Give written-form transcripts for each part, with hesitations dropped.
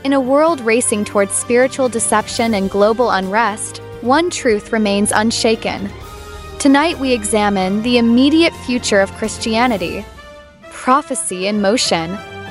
In a world racing towards spiritual deception and global unrest, one truth remains unshaken. Tonight we examine the immediate future of Christianity. Prophecy in motion.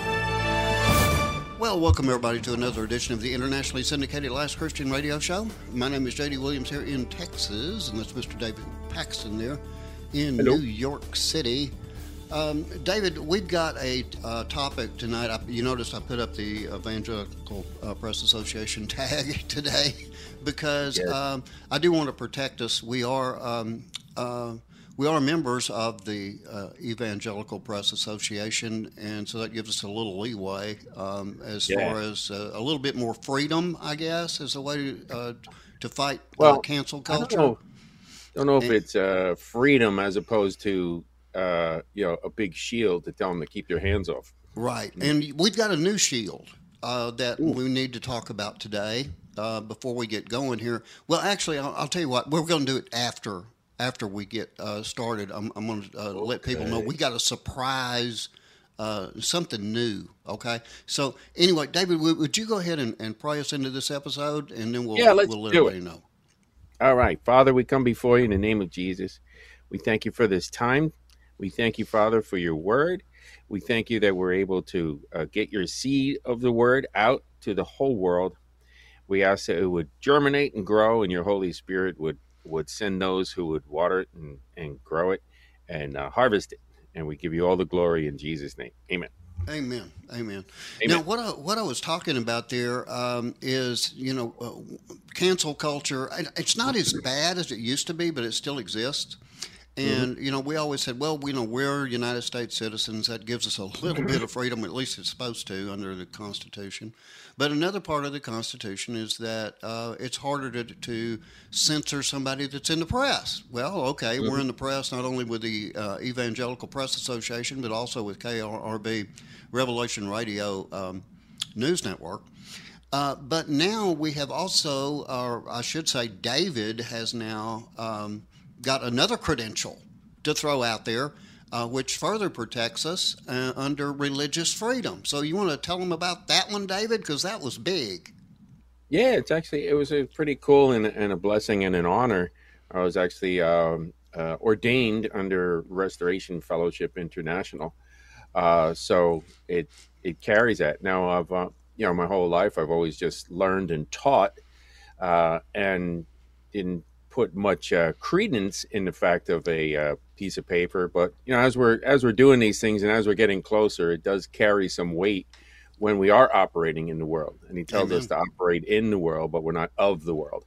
Well, welcome everybody to another edition of the internationally syndicated Last Christian Radio Show. My name is J.D. Williams here in Texas, and that's Mr. David Paxton there in Hello. New York City. David, we've got a topic tonight. You notice I put up the Evangelical Press Association tag today because Yes. I do want to protect us. We are members of the Evangelical Press Association, and so that gives us a little leeway as far as a little bit more freedom, I guess, as a way to fight cancel culture. I don't know if it's freedom as opposed to a big shield to tell them to keep their hands off. Right, and we've got a new shield that we need to talk about today before we get going here. Well, actually, I'll tell you what, we're going to do it after we get started. I'm going to let people know we got a surprise, something new. Okay, so anyway, David, would you go ahead and pray us into this episode, and then we'll let everybody know. All right, Father, we come before you in the name of Jesus. We thank you for this time. We thank you, Father, for your word. We thank you that we're able to get your seed of the word out to the whole world. We ask that it would germinate and grow, and your Holy Spirit would send those who would water it and grow it and harvest it. And we give you all the glory in Jesus' name. Amen. Amen. Amen. Now, what I was talking about there is, cancel culture. It's not as bad as it used to be, but it still exists. And, we always said, well, we're United States citizens. That gives us a little bit of freedom, at least it's supposed to, under the Constitution. But another part of the Constitution is that it's harder to censor somebody that's in the press. Well, okay, we're in the press not only with the Evangelical Press Association, but also with KRRB, Revelation Radio News Network. But now we have also, or I should say David has now got another credential to throw out there, which further protects us under religious freedom. So you want to tell them about that one, David? Because that was big. Yeah, it was a pretty cool and a blessing and an honor. I was actually ordained under Restoration Fellowship International. So it carries that. Now, I've my whole life I've always just learned and taught and didn't put much credence in the fact of a piece of paper, but as we're doing these things and as we're getting closer, it does carry some weight when we are operating in the world. And he tells us to operate in the world, but we're not of the world.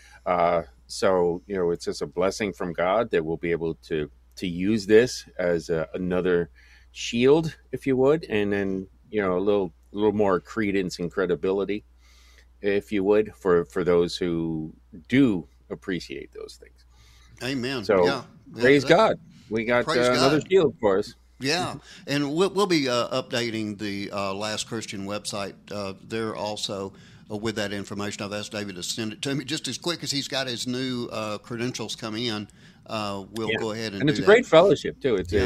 So it's just a blessing from God that we'll be able to use this as another shield, if you would, and then a little more credence and credibility, if you would, for those who do appreciate those things. Amen. So praise God. We got another shield for us. Yeah, and we'll be updating the Last Christian website there also with that information. I've asked David to send it to me just as quick as he's got his new credentials come in. We'll go ahead and it's do a great that. fellowship too. It's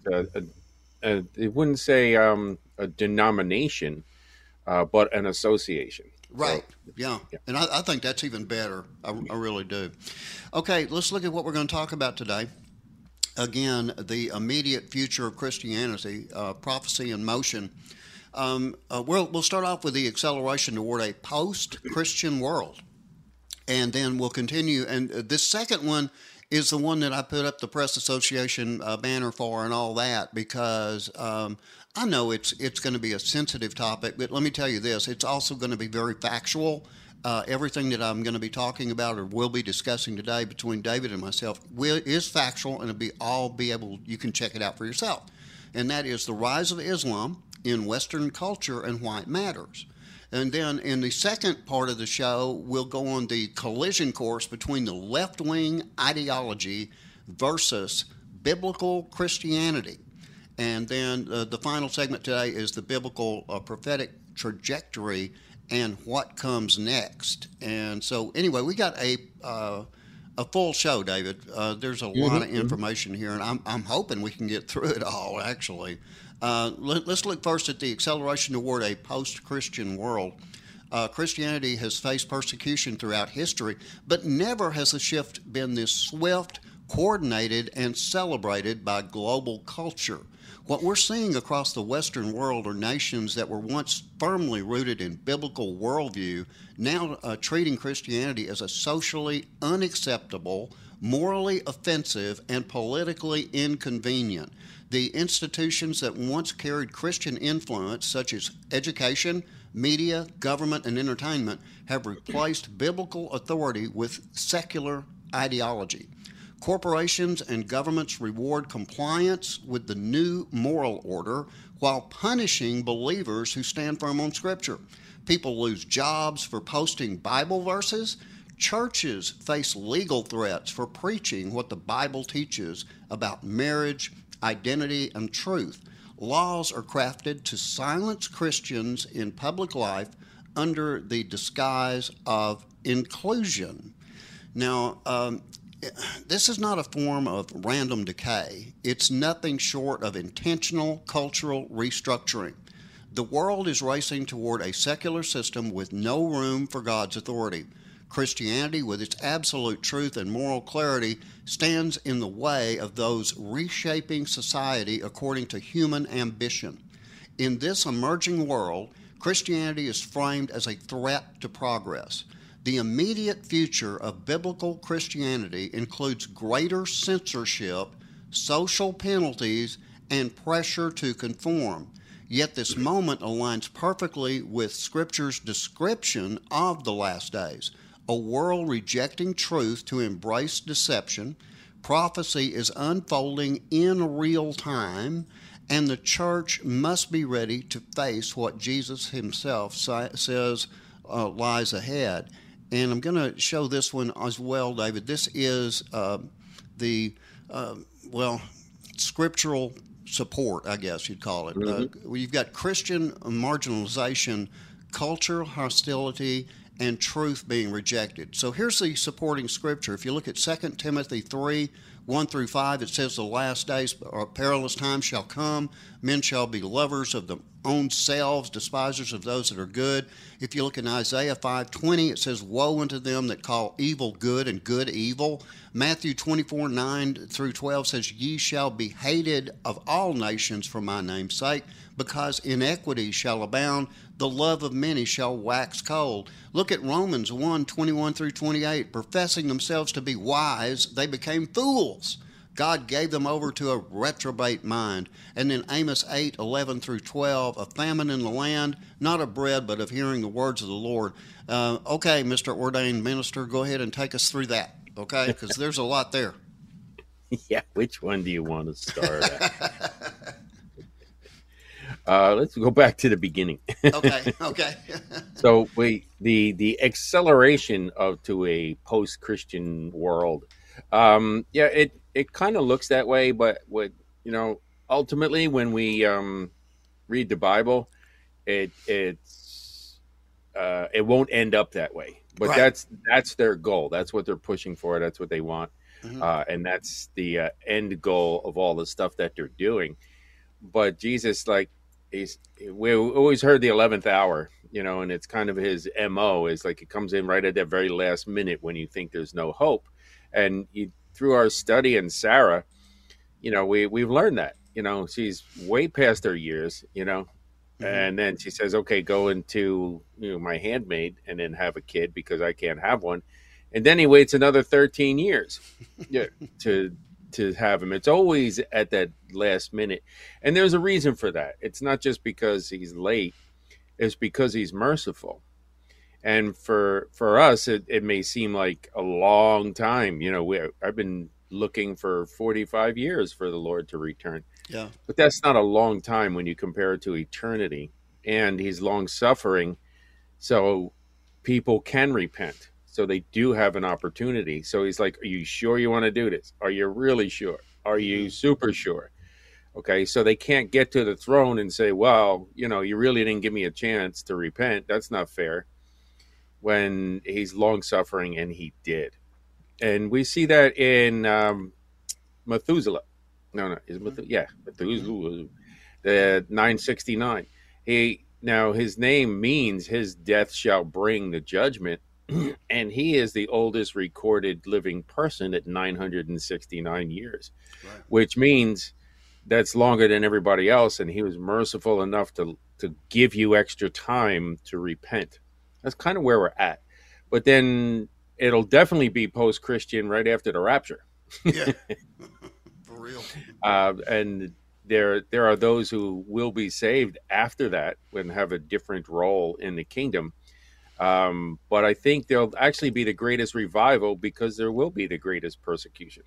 it wouldn't say a denomination, but an association. Right. So, yeah. And I think that's even better. I really do. Okay, let's look at what we're going to talk about today. Again, the immediate future of Christianity, prophecy in motion. We'll start off with the acceleration toward a post-Christian world. And then we'll continue. And this second one is the one that I put up the Press Association banner for and all that because I know it's going to be a sensitive topic, but let me tell you this, it's also going to be very factual. Everything that I'm going to be talking about or will be discussing today between David and myself is factual, and you can check it out for yourself. And that is the rise of Islam in Western culture and why it matters. And then in the second part of the show, we'll go on the collision course between the left-wing ideology versus biblical Christianity. And then the final segment today is the biblical prophetic trajectory and what comes next. And so anyway, we got a full show, David. There's a lot of information here, and I'm hoping we can get through it all, actually. Let's look first at the acceleration toward a post-Christian world. Christianity has faced persecution throughout history, but never has the shift been this swift, coordinated, and celebrated by global culture. What we're seeing across the Western world are nations that were once firmly rooted in biblical worldview, now treating Christianity as a socially unacceptable, morally offensive, and politically inconvenient. The institutions that once carried Christian influence, such as education, media, government, and entertainment, have replaced biblical authority with secular ideology. Corporations and governments reward compliance with the new moral order while punishing believers who stand firm on Scripture. People lose jobs for posting Bible verses. Churches face legal threats for preaching what the Bible teaches about marriage, identity, and truth. Laws are crafted to silence Christians in public life under the disguise of inclusion. Now, this is not a form of random decay. It's nothing short of intentional cultural restructuring. The world is racing toward a secular system with no room for God's authority. Christianity, with its absolute truth and moral clarity, stands in the way of those reshaping society according to human ambition. In this emerging world, Christianity is framed as a threat to progress. The immediate future of biblical Christianity includes greater censorship, social penalties, and pressure to conform. Yet this moment aligns perfectly with Scripture's description of the last days. A world rejecting truth to embrace deception. Prophecy is unfolding in real time, and the church must be ready to face what Jesus himself says lies ahead. And I'm going to show this one as well, David. This is scriptural support, I guess you'd call it. Mm-hmm. You've got Christian marginalization, cultural hostility, and truth being rejected. So here's the supporting scripture. If you look at 2 Timothy 3, 1 through 5, it says, the last days or perilous times shall come. Men shall be lovers of their own selves, despisers of those that are good. If you look in Isaiah 5:20, it says, woe unto them that call evil good and good evil. Matthew 24, 9 through 12 says, ye shall be hated of all nations for my name's sake, because iniquity shall abound, the love of many shall wax cold. Look at Romans 1, 21 through 28. Professing themselves to be wise, they became fools. God gave them over to a reprobate mind. And then Amos 8, 11 through 12, a famine in the land, not of bread, but of hearing the words of the Lord. Okay, Mr. Ordained Minister, go ahead and take us through that, okay? Because there's a lot there. Yeah, which one do you want to start at? Let's go back to the beginning. Okay. So the acceleration to a post-Christian world. It kind of looks that way, but ultimately when we read the Bible, it won't end up that way. But right. That's their goal. That's what they're pushing for. That's what they want, and that's the end goal of all the stuff that they're doing. But Jesus, we always heard the 11th hour, and it's kind of his MO is like it comes in right at that very last minute when you think there's no hope. And through our study in Sarah, we've learned that, she's way past her years, and then she says, okay, go into, my handmaid and then have a kid because I can't have one. And then he waits another 13 years to have him. It's always at that last minute. And there's a reason for that. It's not just because he's late. It's because he's merciful. And for us, it may seem like a long time. I've been looking for 45 years for the Lord to return. Yeah. But that's not a long time when you compare it to eternity. And he's long suffering, so people can repent. So they do have an opportunity. So he's like, are you sure you want to do this? Are you really sure? Are you super sure? Okay, so they can't get to the throne and say, well, you really didn't give me a chance to repent. That's not fair. When he's long suffering, and he did. And we see that in Methuselah. No, is Methuselah? Yeah, Methuselah, the 969. Now, his name means his death shall bring the judgment, and he is the oldest recorded living person at 969 years, Right. which means that's longer than everybody else. And he was merciful enough to give you extra time to repent. That's kind of where we're at. But then it'll definitely be post-Christian right after the rapture. Yeah. For real. And there are those who will be saved after that and have a different role in the kingdom. But I think there'll actually be the greatest revival because there will be the greatest persecution.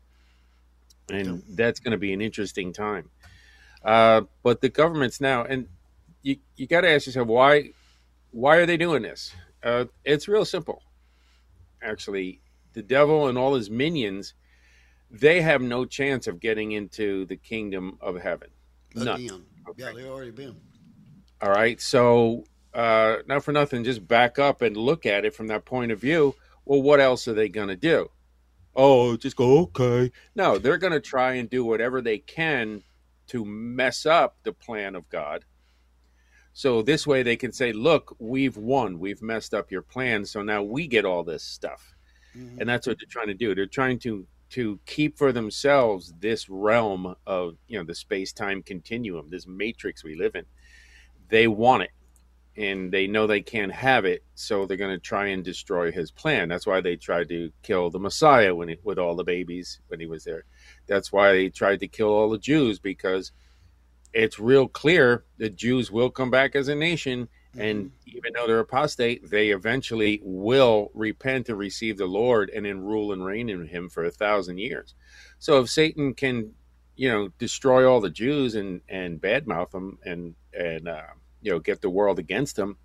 And that's going to be an interesting time. But the governments now, and you got to ask yourself, why are they doing this? It's real simple. Actually, the devil and all his minions, they have no chance of getting into the kingdom of heaven. None. Again. Okay. Yeah, they've already been. All right. So, not for nothing, just back up and look at it from that point of view. Well, what else are they going to do? Oh, just go, okay. No, they're going to try and do whatever they can to mess up the plan of God. So this way they can say, look, we've won. We've messed up your plan. So now we get all this stuff. Mm-hmm. And that's what they're trying to do. They're trying to keep for themselves this realm of, the space-time continuum, this matrix we live in. They want it. And they know they can't have it, so they're going to try and destroy his plan. That's why they tried to kill the Messiah with all the babies when he was there. That's why they tried to kill all the Jews, because it's real clear the Jews will come back as a nation, and even though they're apostate, they eventually will repent and receive the Lord and then rule and reign in him for 1,000 years. So if Satan can, destroy all the Jews and badmouth them and get the world against him,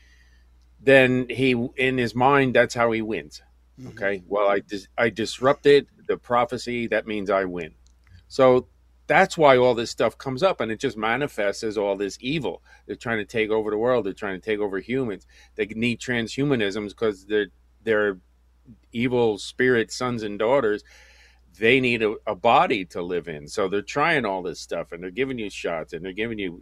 then he, in his mind, that's how he wins. Okay. Well, I disrupted the prophecy. That means I win. So that's why all this stuff comes up, and it just manifests as all this evil. They're trying to take over the world. They're trying to take over humans. They need transhumanisms because they're evil spirit sons and daughters. They need a body to live in. So they're trying all this stuff, and they're giving you shots, and they're giving you,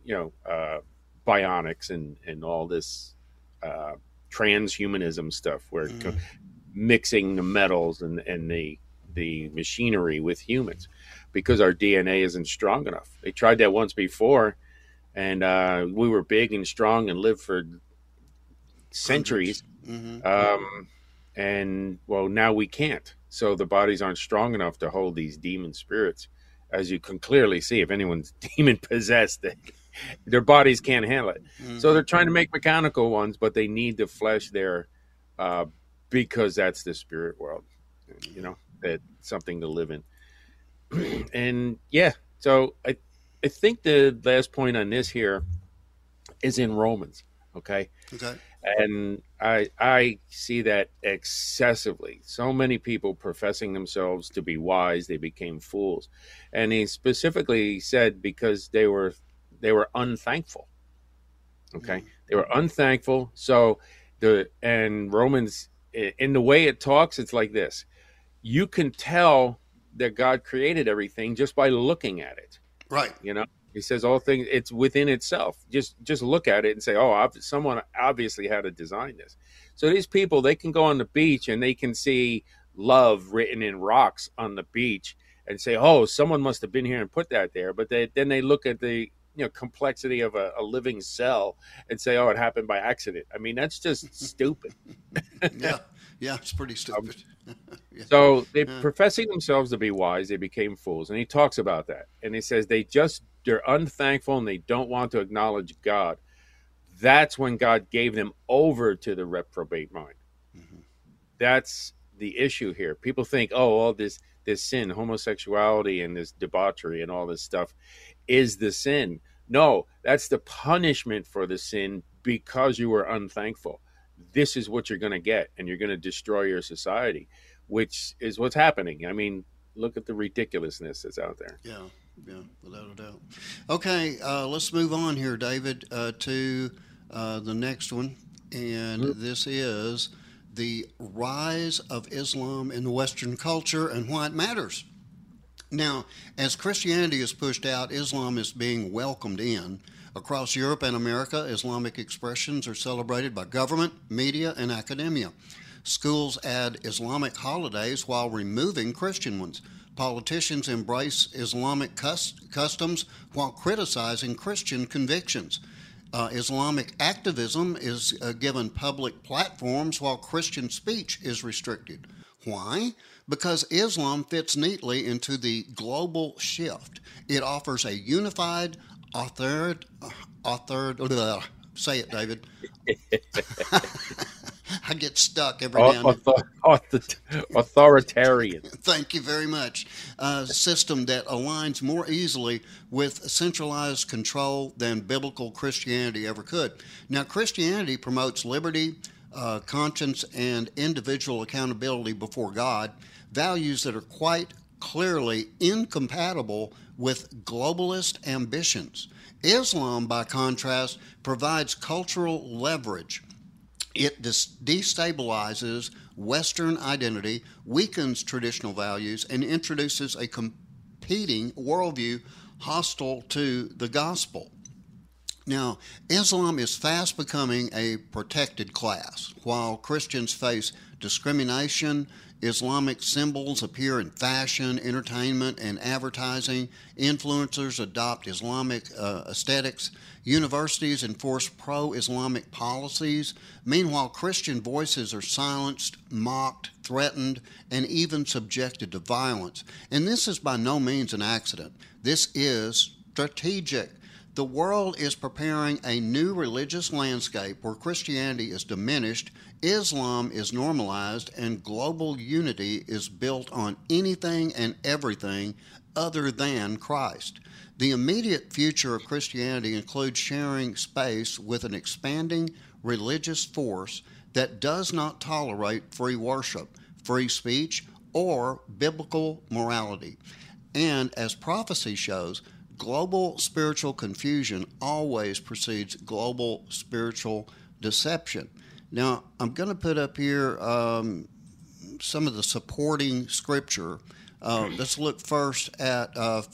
bionics and all this transhumanism stuff, where mixing the metals and the machinery with humans, because our DNA isn't strong enough. They tried that once before, and we were big and strong and lived for centuries. And well, now we can't. So the bodies aren't strong enough to hold these demon spirits, as you can clearly see. If anyone's demon possessed, their bodies can't handle it. So they're trying to make mechanical ones, but they need the flesh there because that's the spirit world, that's something to live in. And yeah, so I think the last point on this here is in Romans. Okay. And I see that excessively. So many people professing themselves to be wise, they became fools. And he specifically said because they were unthankful. Okay. They were unthankful. So Romans, in the way it talks, it's like this. You can tell that God created everything just by looking at it. Right. He says all things, it's within itself. Just look at it and say, oh, someone obviously had to design this. So these people, they can go on the beach and they can see love written in rocks on the beach and say, oh, someone must have been here and put that there. But then they look at the complexity of a living cell and say, oh, it happened by accident. I mean, that's just stupid. Yeah, it's pretty stupid. So professing themselves to be wise, they became fools. And he talks about that. And he says they're unthankful and they don't want to acknowledge God. That's when God gave them over to the reprobate mind. That's the issue here. People think, oh, all this sin, homosexuality and this debauchery and all this stuff is the sin. No, that's the punishment for the sin because you were unthankful. This is what you're going to get, and you're going to destroy your society, which is what's happening. I mean, look at the ridiculousness that's out there. Yeah, without a doubt. Okay, let's move on here, David, to the next one, and this is the rise of Islam in the Western culture and why it matters. Now, as Christianity is pushed out, Islam is being welcomed in Across Europe and America, Islamic expressions are celebrated by government, media, and academia. Schools add Islamic holidays while removing Christian ones. Politicians embrace Islamic customs while criticizing Christian convictions. Islamic activism is given public platforms while Christian speech is restricted. Why? Because Islam fits neatly into the global shift. It offers a unified, say it, David. I get stuck every now and then. Authoritarian. Thank you very much. System that aligns more easily with centralized control than biblical Christianity ever could. Now, Christianity promotes liberty, conscience, and individual accountability before God, values that are quite clearly incompatible with globalist ambitions. Islam, by contrast, provides cultural leverage. It destabilizes Western identity, weakens traditional values, and introduces a competing worldview hostile to the gospel. Now, Islam is fast becoming a protected class. While Christians face discrimination, Islamic symbols appear in fashion, entertainment, and advertising. Influencers adopt Islamic aesthetics. Universities enforce pro-Islamic policies. Meanwhile, Christian voices are silenced, mocked, threatened, and even subjected to violence. And this is by no means an accident. This is strategic. The world is preparing a new religious landscape where Christianity is diminished, Islam is normalized, and global unity is built on anything and everything other than Christ. The immediate future of Christianity includes sharing space with an expanding religious force that does not tolerate free worship, free speech, or biblical morality. And as prophecy shows, global spiritual confusion always precedes global spiritual deception. Now, I'm going to put up here some of the supporting scripture. Let's look first at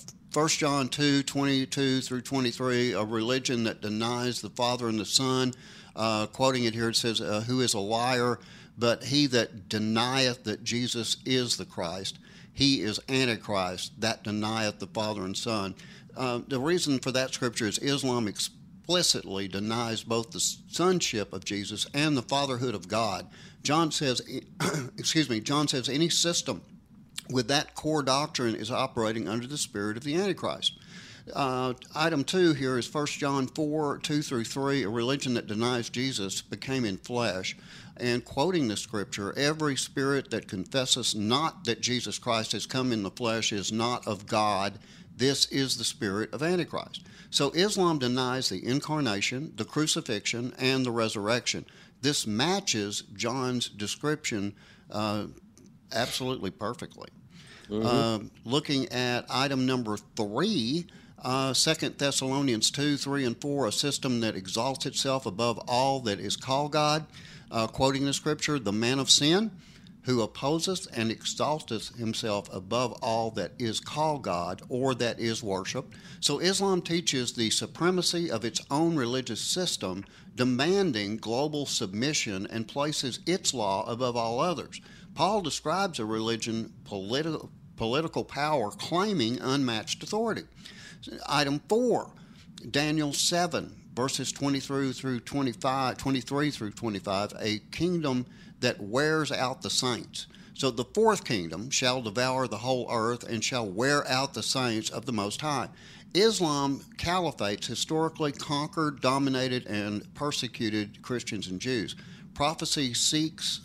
1 John 2:22 through 23, a religion that denies the Father and the Son. Quoting it here, it says, who is a liar, but he that denieth that Jesus is the Christ, he is Antichrist, that denieth the Father and Son. The reason for that scripture is Islam explicitly denies both the sonship of Jesus and the fatherhood of God. John says, John says any system with that core doctrine is operating under the spirit of the Antichrist. Item 2 here is 1 John 4:2 through 3, a religion that denies Jesus became in flesh. And quoting the scripture, every spirit that confesses not that Jesus Christ has come in the flesh is not of God. This is the spirit of Antichrist. So Islam denies the incarnation, the crucifixion, and the resurrection. This matches John's description absolutely perfectly. Mm-hmm. Looking at item number 3, 2 Thessalonians 2, 3, and 4, a system that exalts itself above all that is called God. Quoting the scripture, the man of sin, who opposeth and exalteth himself above all that is called God or that is worshipped. So Islam teaches the supremacy of its own religious system, demanding global submission, and places its law above all others. Paul describes a religion, political power, claiming unmatched authority. Item 4, Daniel 7, verses 23 through 25, a kingdom that wears out the saints. So the fourth kingdom shall devour the whole earth and shall wear out the saints of the Most High. Islam caliphates historically conquered, dominated, and persecuted Christians and Jews. Prophecy speaks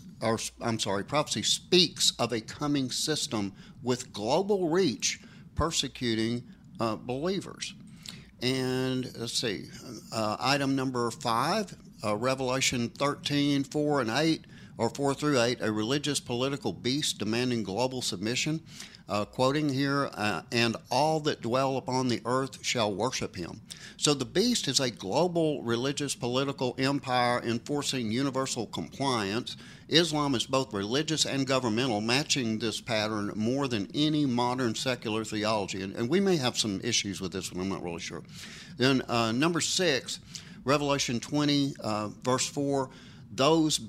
of a coming system with global reach persecuting believers. And let's see, item number 5, Revelation 13, 4, and 8, or 4 through 8, a religious political beast demanding global submission. Quoting here, and all that dwell upon the earth shall worship him. So the beast is a global religious political empire enforcing universal compliance. Islam is both religious and governmental, matching this pattern more than any modern secular theology. And we may have some issues with this one, I'm not really sure. Then number 6, Revelation 20, verse 4, those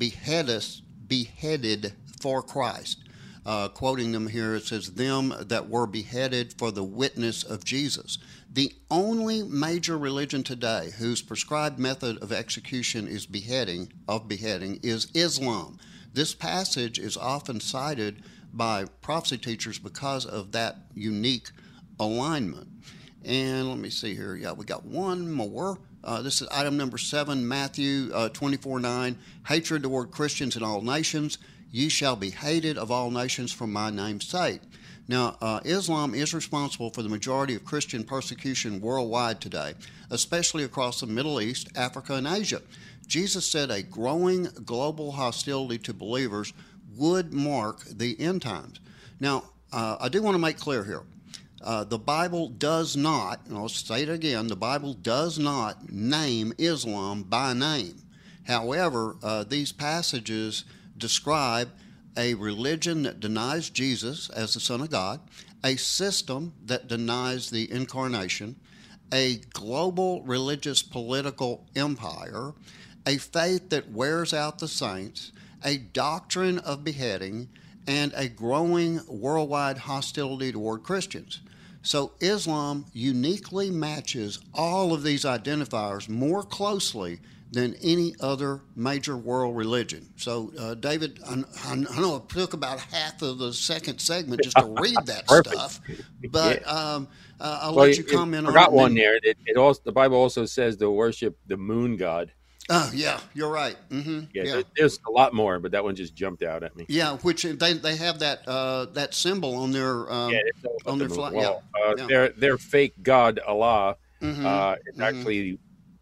beheaded for Christ. Quoting them here, it says, them that were beheaded for the witness of Jesus. The only major religion today whose prescribed method of execution is beheading is Islam. This passage is often cited by prophecy teachers because of that unique alignment. And let me see here. Yeah, we got one more. This is item number 7, Matthew 24:9. Hatred toward Christians in all nations. Ye shall be hated of all nations for my name's sake. Now, Islam is responsible for the majority of Christian persecution worldwide today, especially across the Middle East, Africa, and Asia. Jesus said a growing global hostility to believers would mark the end times. Now, I do want to make clear here, the Bible does not, and I'll say it again, the Bible does not name Islam by name. However, these passages describe a religion that denies Jesus as the Son of God, a system that denies the incarnation, a global religious political empire, a faith that wears out the saints, a doctrine of beheading, and a growing worldwide hostility toward Christians. So Islam uniquely matches all of these identifiers more closely than any other major world religion. So, David, I know it took about half of the second segment just to read that stuff, but I'll let you comment on it. I forgot one there. The Bible also says to worship the moon god. Oh, yeah, you're right. Mm-hmm. Yeah. There's a lot more, but that one just jumped out at me. Yeah, which they have that symbol on their flag. Yeah. Their fake god Allah. It's actually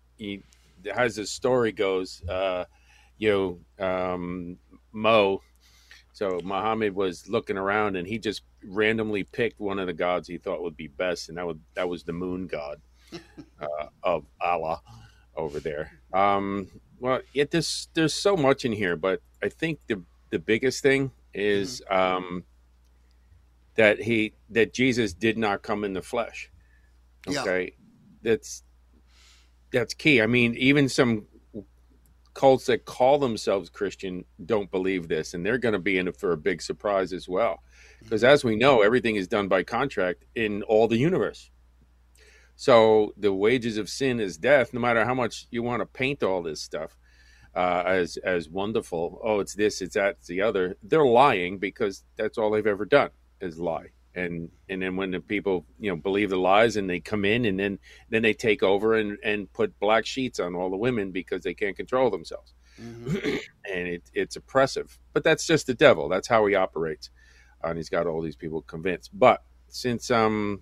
as the story goes, Mo. So Muhammad was looking around, and he just randomly picked one of the gods he thought would be best, and that was the moon god of Allah over there. There's so much in here, but I think the biggest thing is that Jesus did not come in the flesh. Okay, that's key. I mean, even some cults that call themselves Christian don't believe this, and they're going to be in it for a big surprise as well. Because as we know, everything is done by contract in all the universe. So the wages of sin is death, no matter how much you want to paint all this stuff as wonderful. Oh, it's this, it's that, it's the other. They're lying because that's all they've ever done is lie. And then when the people, believe the lies and they come in and then they take over and put black sheets on all the women because they can't control themselves. And it's oppressive. But that's just the devil. That's how he operates. And he's got all these people convinced. But since the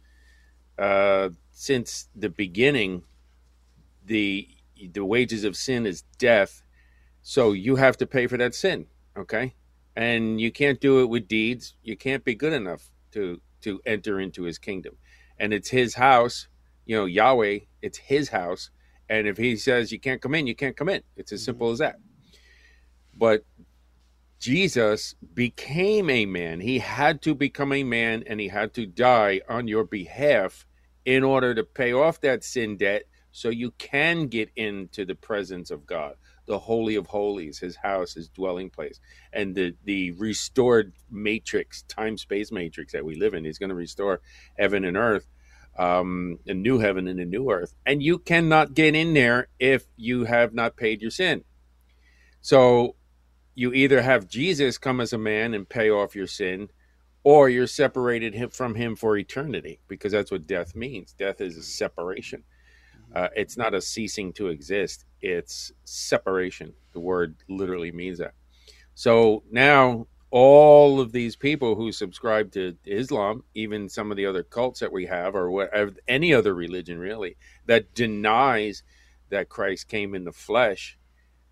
beginning, the wages of sin is death. So you have to pay for that sin. Okay. And you can't do it with deeds. You can't be good enough to enter into his kingdom. And it's his house, Yahweh, it's his house. And if he says you can't come in, you can't come in. It's as simple as that. But Jesus became a man. He had to become a man, and he had to die on your behalf in order to pay off that sin debt so you can get into the presence of God, the Holy of Holies, his house, his dwelling place, and the restored matrix, time-space matrix that we live in. He's going to restore heaven and earth, a new heaven and a new earth. And you cannot get in there if you have not paid your sin. So you either have Jesus come as a man and pay off your sin, or you're separated from him for eternity, because that's what death means. Death is a separation. It's not a ceasing to exist. It's separation. The word literally means that. So now all of these people who subscribe to Islam, even some of the other cults that we have, or any other religion really, that denies that Christ came in the flesh,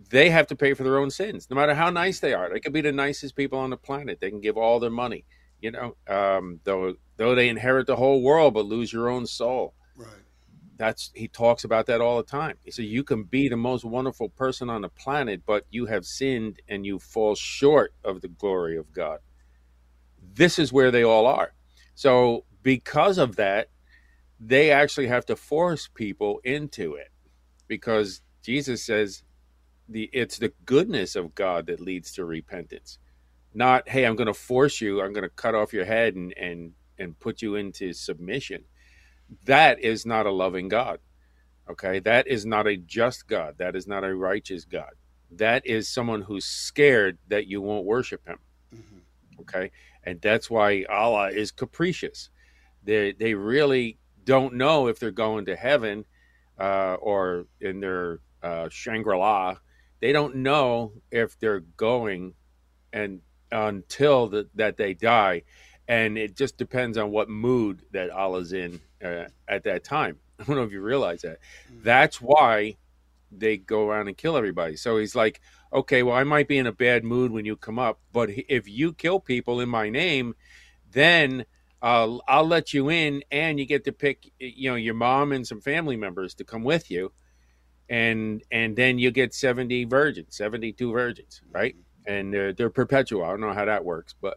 they have to pay for their own sins, no matter how nice they are. They could be the nicest people on the planet. They can give all their money, though they inherit the whole world but lose your own soul. Right. He talks about that all the time. He said you can be the most wonderful person on the planet, but you have sinned and you fall short of the glory of God. This is where they all are. So because of that, they actually have to force people into it, because Jesus says it's the goodness of God that leads to repentance, not, hey, I'm going to force you, I'm going to cut off your head and put you into submission. That is not a loving God. Okay, that is not a just God. That is not a righteous God. That is someone who's scared that you won't worship him. Mm-hmm. Okay, and that's why Allah is capricious. They really don't know if they're going to heaven or in their Shangri-La. They don't know if they're going until that they die, and it just depends on what mood that Allah's in at that time. I don't know if you realize that. That's why they go around and kill everybody. So he's like, okay, well, I might be in a bad mood when you come up, but if you kill people in my name, then I'll let you in, and you get to pick, your mom and some family members to come with you. And then you get 72 virgins, right? And they're perpetual. I don't know how that works, but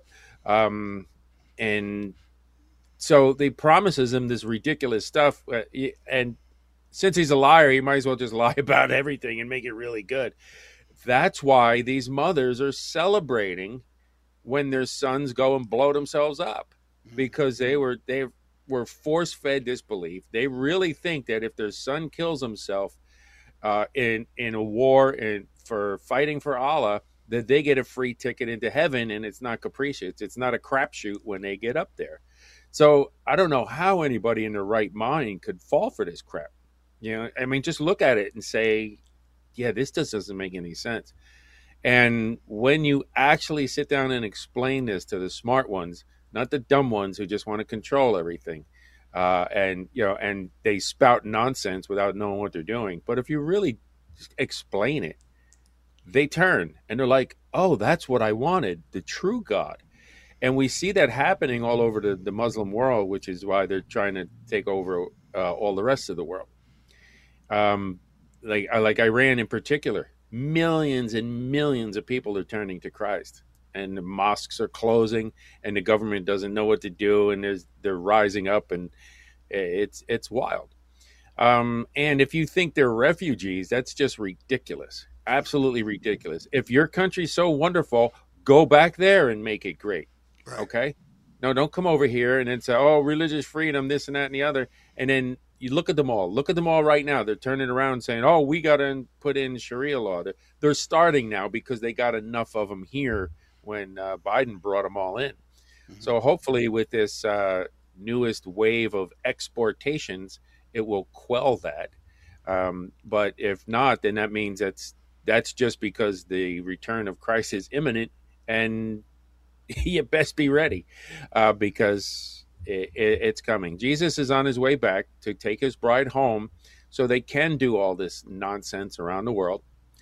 and so they promises him this ridiculous stuff, and since he's a liar, he might as well just lie about everything and make it really good. That's why these mothers are celebrating when their sons go and blow themselves up, because they were force-fed this belief. They really think that if their son kills himself in a war and for fighting for Allah, that they get a free ticket into heaven, and it's not capricious. It's not a crapshoot when they get up there. So I don't know how anybody in their right mind could fall for this crap. I mean, just look at it and say, yeah, this just doesn't make any sense. And when you actually sit down and explain this to the smart ones, not the dumb ones who just want to control everything, and they spout nonsense without knowing what they're doing. But if you really explain it, they turn and they're like, oh, that's what I wanted, the true God. And we see that happening all over the Muslim world, which is why they're trying to take over all the rest of the world. Like Iran in particular, millions and millions of people are turning to Christ, and the mosques are closing, and the government doesn't know what to do, and they're rising up, and it's wild. And if you think they're refugees, that's just ridiculous. Absolutely ridiculous. If your country's so wonderful, go back there and make it great. Right. Okay? No, don't come over here and then say, oh, religious freedom, this and that and the other. And then you look at them all. Look at them all right now. They're turning around saying, oh, we got to put in Sharia law. They're starting now because they got enough of them here when Biden brought them all in. Mm-hmm. So hopefully with this newest wave of exportations, it will quell that. But if not, then that means that's just because the return of Christ is imminent, and you best be ready because it's coming. Jesus is on his way back to take his bride home so they can do all this nonsense around the world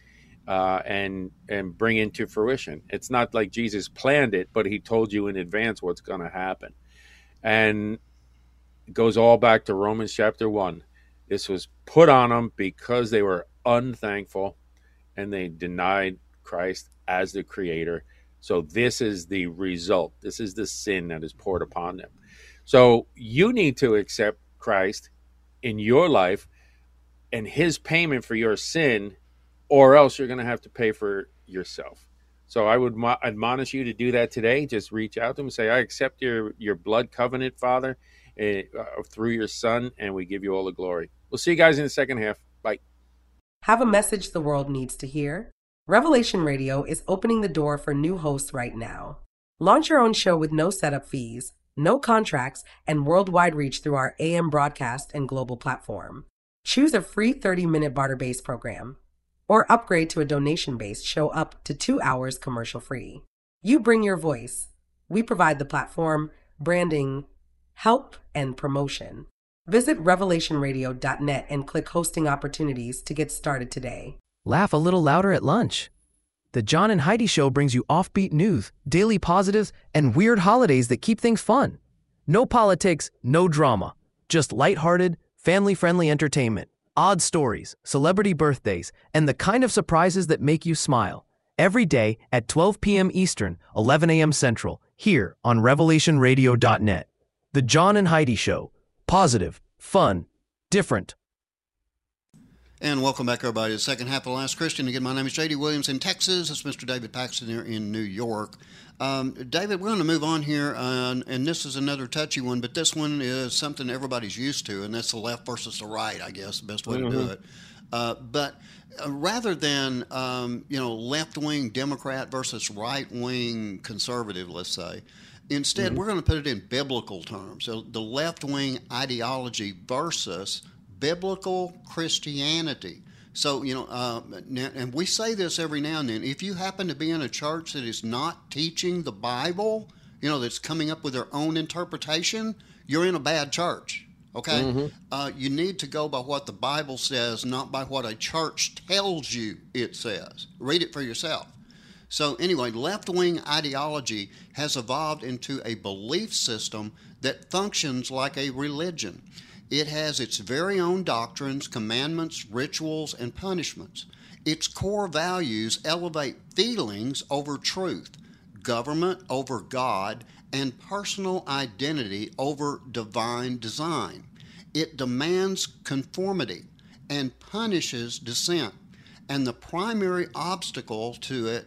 and bring it to fruition. It's not like Jesus planned it, but he told you in advance what's going to happen. And it goes all back to Romans chapter 1. This was put on them because they were unthankful and they denied Christ as the creator. So this is the result. This is the sin that is poured upon them. So you need to accept Christ in your life and his payment for your sin, or else you're going to have to pay for yourself. So I would admonish you to do that today. Just reach out to him and say, I accept your blood covenant, Father, through your Son, and we give you all the glory. We'll see you guys in the second half. Bye. Have a message the world needs to hear? Revelation Radio is opening the door for new hosts right now. Launch your own show with no setup fees, no contracts, and worldwide reach through our AM broadcast and global platform. Choose a free 30-minute barter-based program, or upgrade to a donation-based show up to 2 hours commercial-free. You bring your voice. We provide the platform, branding, help, and promotion. Visit revelationradio.net and click hosting opportunities to get started today. Laugh a little louder at lunch. The John and Heidi Show brings you offbeat news, daily positives, and weird holidays that keep things fun. No politics, no drama. Just lighthearted, family-friendly entertainment, odd stories, celebrity birthdays, and the kind of surprises that make you smile. Every day at 12 p.m. Eastern, 11 a.m. Central, here on RevelationRadio.net. The John and Heidi Show. Positive, fun, different. And welcome back, everybody, to the second half of The Last Christian. Again, my name is J.D. Williams in Texas. It's Mr. David Paxton here in New York. David, we're going to move on here, and this is another touchy one, but this one is something everybody's used to, and that's the left versus the right, I guess, the best way to do it. But rather than, left-wing Democrat versus right-wing conservative, let's say, instead we're going to put it in biblical terms. So the left-wing ideology versus biblical Christianity. So, and we say this every now and then, if you happen to be in a church that is not teaching the Bible, that's coming up with their own interpretation, you're in a bad church, okay? You need to go by what the Bible says, not by what a church tells you it says. Read it for yourself. So anyway, left-wing ideology has evolved into a belief system that functions like a religion. It has its very own doctrines, commandments, rituals, and punishments. Its core values elevate feelings over truth, government over God, and personal identity over divine design. It demands conformity and punishes dissent. And the primary obstacle to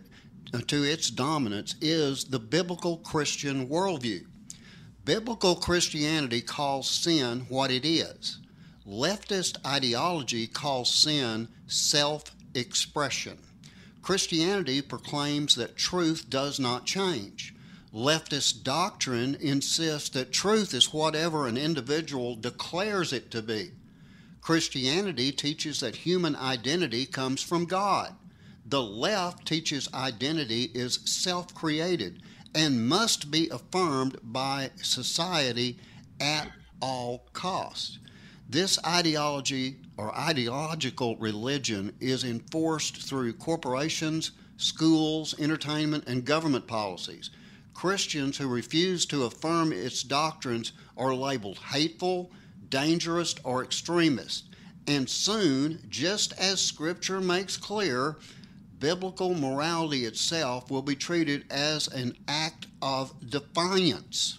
its dominance is the biblical Christian worldview. Biblical Christianity calls sin what it is. Leftist ideology calls sin self-expression. Christianity proclaims that truth does not change. Leftist doctrine insists that truth is whatever an individual declares it to be. Christianity teaches that human identity comes from God. The left teaches identity is self-created and must be affirmed by society at all costs. This ideology or ideological religion is enforced through corporations, schools, entertainment, and government policies. Christians who refuse to affirm its doctrines are labeled hateful, dangerous, or extremist. And soon, just as Scripture makes clear, biblical morality itself will be treated as an act of defiance.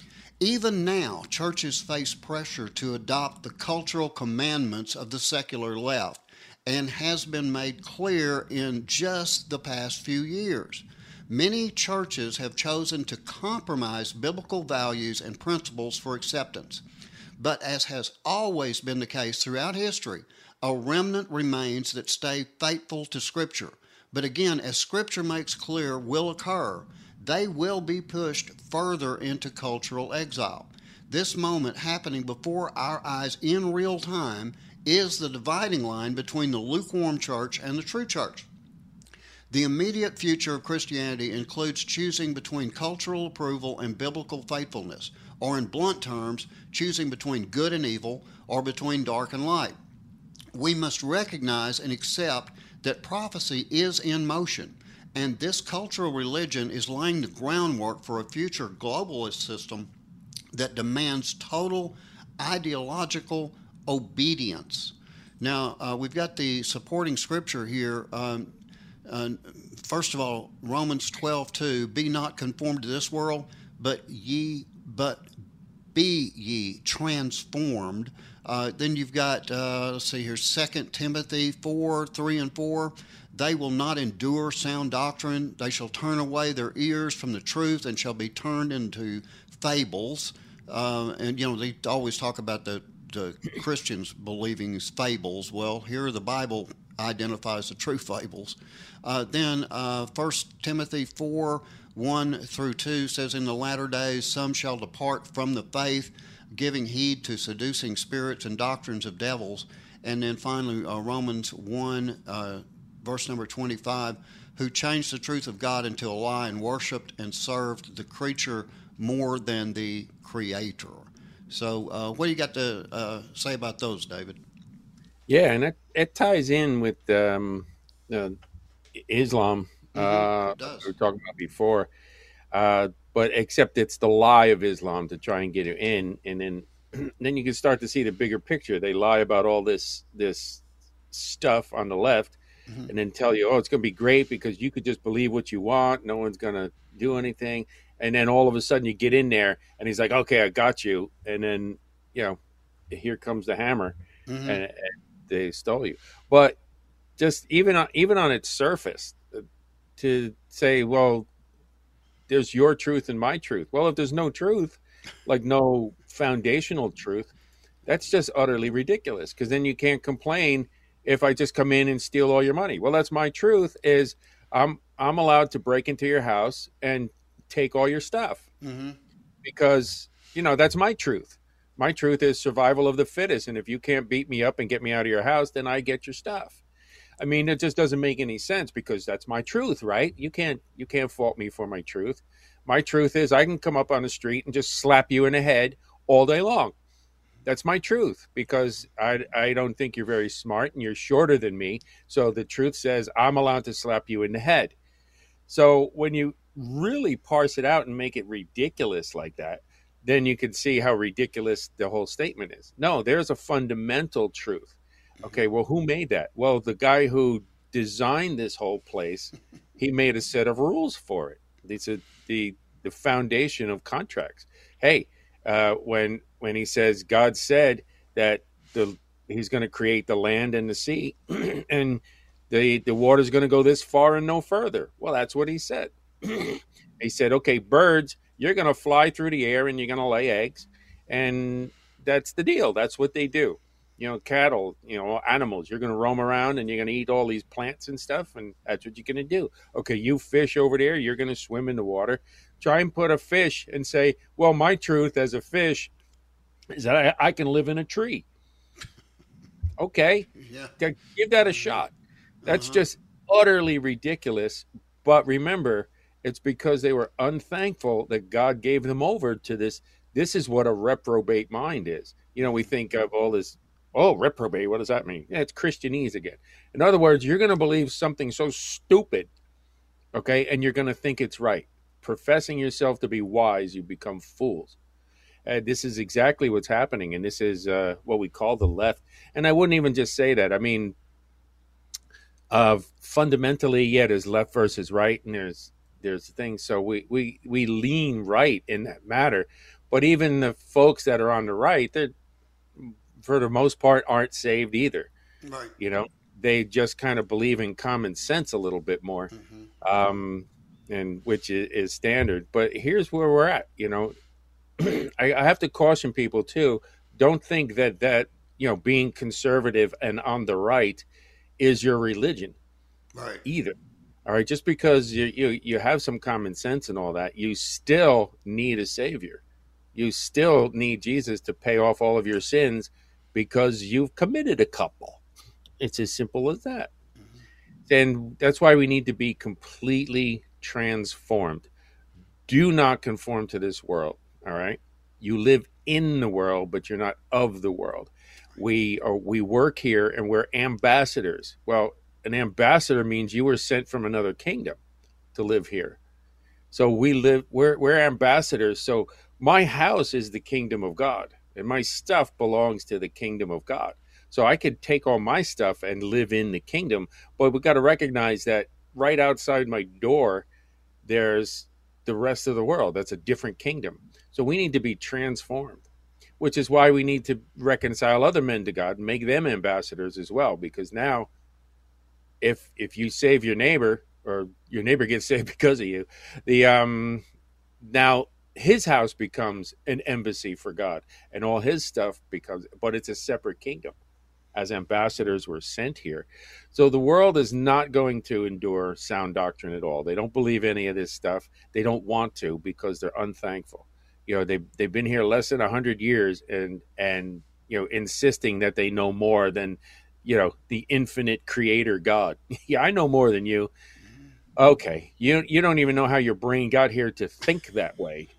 Even now, churches face pressure to adopt the cultural commandments of the secular left, and has been made clear in just the past few years. Many churches have chosen to compromise biblical values and principles for acceptance. But as has always been the case throughout history, a remnant remains that stay faithful to Scripture. But again, as Scripture makes clear will occur, they will be pushed further into cultural exile. This moment happening before our eyes in real time is the dividing line between the lukewarm church and the true church. The immediate future of Christianity includes choosing between cultural approval and biblical faithfulness, or in blunt terms, choosing between good and evil or between dark and light. We must recognize and accept that prophecy is in motion, and this cultural religion is laying the groundwork for a future globalist system that demands total ideological obedience. Now, we've got the supporting scripture here. First of all, Romans 12:2, be not conformed to this world, but be ye transformed. Then you've got, let's see here, 2 Timothy 4:3 and 4. They will not endure sound doctrine. They shall turn away their ears from the truth and shall be turned into fables. And, they always talk about the Christians believing these fables. Well, here the Bible identifies the true fables. Then 1 Timothy 4:1 through 2 says, in the latter days some shall depart from the faith, giving heed to seducing spirits and doctrines of devils. And then finally, Romans 1, verse number 25, who changed the truth of God into a lie and worshipped and served the creature more than the Creator. So what do you got to say about those, David? Yeah, and it ties in with uh, Islam, It we were does. talking about before, but except it's the lie of Islam to try and get you in, and then then you can start to see the bigger picture. They lie about all this stuff on the left, Hmm. and then tell you, oh, it's going to be great because you could just believe what you want. No one's going to do anything, and then all of a sudden you get in there, and he's like, okay, I got you, and then you know, here comes the hammer, Hmm. and they stole you. But just even on its surface, to say, well, there's your truth and my truth. Well, if there's no truth, like no foundational truth, that's just utterly ridiculous, because then you can't complain if I just come in and steal all your money. Well, that's my truth, is I'm allowed to break into your house and take all your stuff, Hmm. because that's my truth. My truth is survival of the fittest, and if you can't beat me up and get me out of your house, then I get your stuff. I mean, it just doesn't make any sense, because that's my truth, right? You can't fault me for my truth. My truth is I can come up on the street and just slap you in the head all day long. That's my truth, because I don't think you're very smart and you're shorter than me. So the truth says I'm allowed to slap you in the head. So when you really parse it out and make it ridiculous like that, then you can see how ridiculous the whole statement is. No, there's a fundamental truth. Okay, well, who made that? Well, the guy who designed this whole place, he made a set of rules for it. These are the foundation of contracts. Hey, when he says God said that the he's going to create the land and the sea, and the water's going to go this far and no further. Well, that's what he said. He said, okay, birds, you're going to fly through the air and you're going to lay eggs, and that's the deal. That's what they do. Cattle, animals, you're going to roam around and you're going to eat all these plants and stuff, and that's what you're going to do. Okay, you fish over there, you're going to swim in the water. Try and put a fish and say, well, my truth as a fish is that I can live in a tree. Okay, Yeah. give that a shot. That's Uh-huh. just utterly ridiculous. But remember, it's because they were unthankful that God gave them over to this. This is what a reprobate mind is. We think of all this, oh, reprobate, what does that mean? Yeah, it's Christianese again. In other words, you're going to believe something so stupid, okay, and you're going to think it's right. Professing yourself to be wise, you become fools. This is exactly what's happening, and this is what we call the left. And I wouldn't even just say that. I mean, fundamentally, yeah, there's left versus right, and there's things. So we lean right in that matter. But even the folks that are on the right, they, for the most part, aren't saved either. Right. You know, they just kind of believe in common sense a little bit more, Hmm. um, and which is standard. But here's where we're at. I have to caution people too. Don't think that being conservative and on the right is your religion Right. either. All right, just because you have some common sense and all that, you still need a savior. You still need Jesus to pay off all of your sins because you've committed a couple. It's as simple as that. Hmm. And that's why we need to be completely transformed. Do not conform to this world. All right. You live in the world, but you're not of the world. We work here and we're ambassadors. Well, an ambassador means you were sent from another kingdom to live here. So we're ambassadors. So my house is the kingdom of God, and my stuff belongs to the kingdom of God. So I could take all my stuff and live in the kingdom, but we got to recognize that right outside my door there's the rest of the world. That's a different kingdom. So we need to be transformed, which is why we need to reconcile other men to God and make them ambassadors as well. Because now, if you save your neighbor or your neighbor gets saved because of you, the now his house becomes an embassy for God, and all his stuff becomes. But it's a separate kingdom. As ambassadors were sent here. So the world is not going to endure sound doctrine at all. They don't believe any of this stuff. They don't want to because they're unthankful. They've been here less than 100 years and insisting that they know more than the infinite creator God. Yeah, I know more than you. Okay, you don't even know how your brain got here to think that way,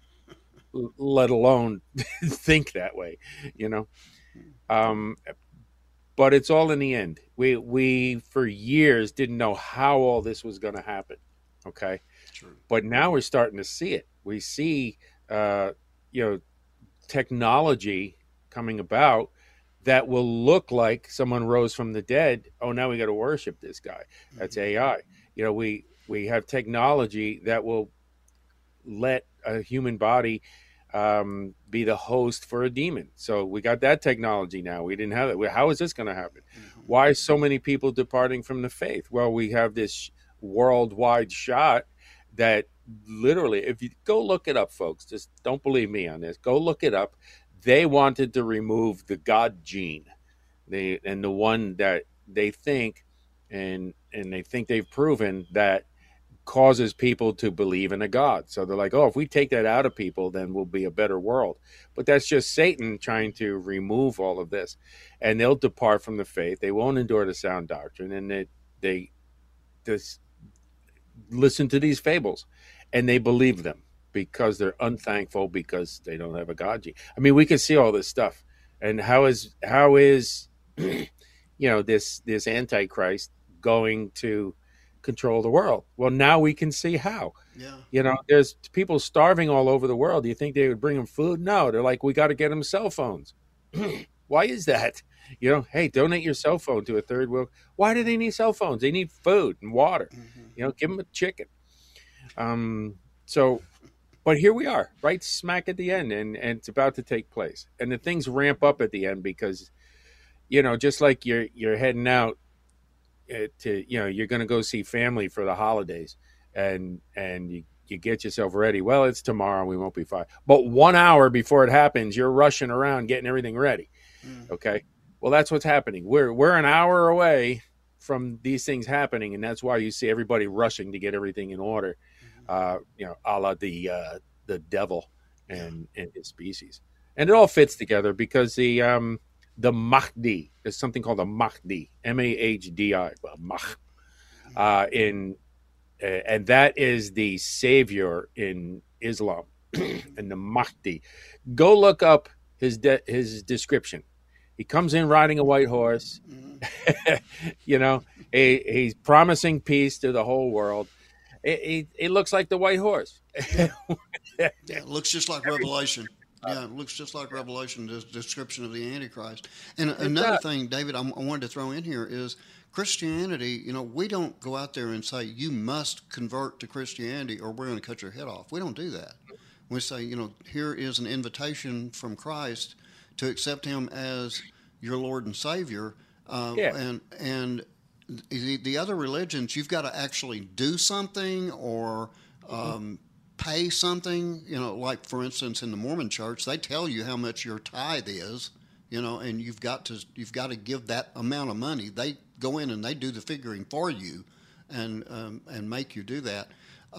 let alone think that way. You know. Um, but it's all in the end. We for years didn't know how all this was going to happen. Okay. True. But now we're starting to see it. We see, you know, technology coming about that will look like someone rose from the dead. Oh, now we got to worship this guy. That's AI. You know, we have technology that will let a human body be the host for a demon. So we got that technology now. We didn't have it. How is this going to happen? Why so many people departing from the faith? Well, we have this worldwide shot that literally, if you go look it up, folks, just don't believe me on this. Go look it up. They wanted to remove the God gene, and the one that they think, and they think they've proven that causes people to believe in a God. So they're like, oh, if we take that out of people, then we'll be a better world. But that's just Satan trying to remove all of this, and they'll depart from the faith. They won't endure the sound doctrine, and they just listen to these fables, and they believe them because they're unthankful because they don't have a God gene. I mean, we can see all this stuff, and how is you know, this Antichrist going to control the world? Well, now we can see how. Yeah. You know, there's people starving all over the world. Do you think they would bring them food? No, they're like, we got to get them cell phones. Why is that? You know, hey, donate your cell phone to a third world. Why do they need cell phones? They need food and water. You know, give them a chicken. So, but here we are, right smack at the end, and it's about to take place. And the things ramp up at the end because, you know, just like you're heading out to, you know, you're going to go see family for the holidays, and you get yourself ready. Well, it's tomorrow, we won't be fine. But 1 hour before it happens, you're rushing around getting everything ready. Okay. Well, that's what's happening. We're an hour away from these things happening, and that's why you see everybody rushing to get everything in order. You know, a la the devil and his species, and it all fits together because the Mahdi, there's something called the Mahdi, Mahdi, and that is the savior in Islam, and the Mahdi. Go look up his description. He comes in riding a white horse. You know, he's promising peace to the whole world. It looks like the white horse. Yeah, it looks just like Revelation. Yeah, it looks just like Revelation, the description of the Antichrist. And another thing, David, I wanted to throw in here is Christianity. You know, we don't go out there and say, you must convert to Christianity or we're going to cut your head off. We don't do that. We say, you know, here is an invitation from Christ to accept him as your Lord and Savior. And the other religions, you've got to actually do something or pay something. You know, like for instance, in the Mormon Church, they tell you how much your tithe is. You know, and you've got to give that amount of money. They go in and they do the figuring for you, and make you do that.